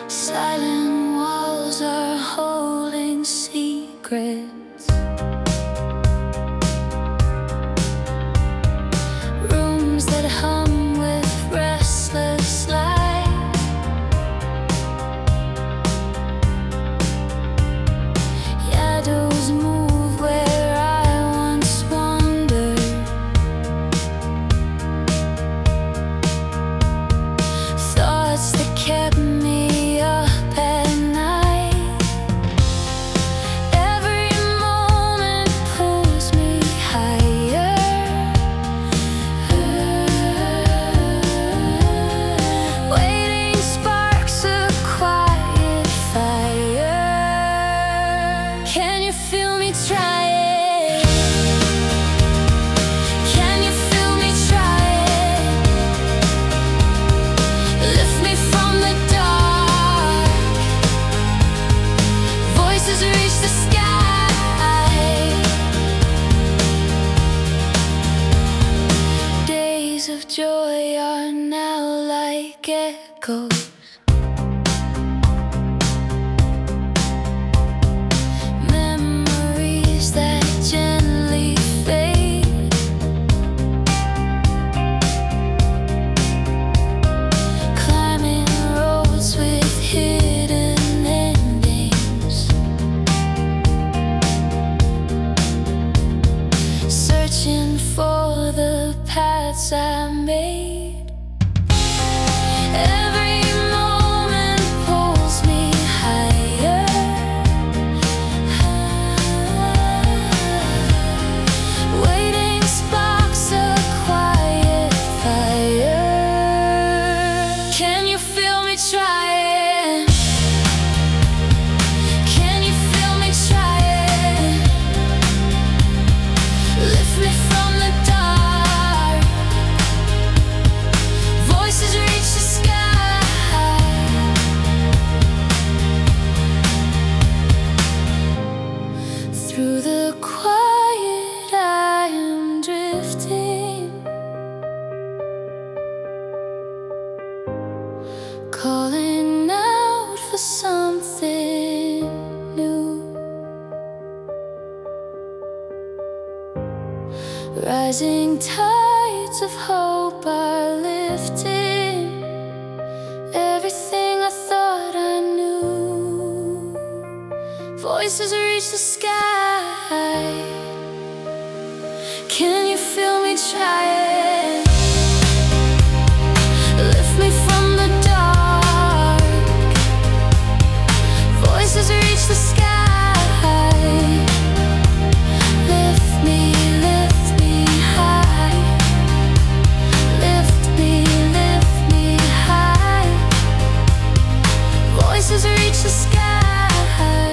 Silent walls are holding secrets. Rooms that hum with restless light. Shadows move where I once wandered. Thoughts that kept me up at night. Every moment pulls me higher. Waiting sparks a quiet fire. Can you feel me trying? Can you feel me trying? Lift me from the dark. Voices reach the sky. Days of joy are now like echoes. Memories that gently fade. Climbing roads with hidden endings. Searching for the paths I made. Every moment pulls me higher. Waiting sparks a quiet fire. Can you feel me trying? Can you feel me trying? Lift me from the dark. Voices reach the sky. Through the quiet I am drifting, calling out for something new. Rising tides of hope are lifting everything I thought I knew. Voices reach the sky. Can you feel me trying? Lift me from the dark. Voices reach the sky. Lift me high. Lift me high. Voices reach the sky.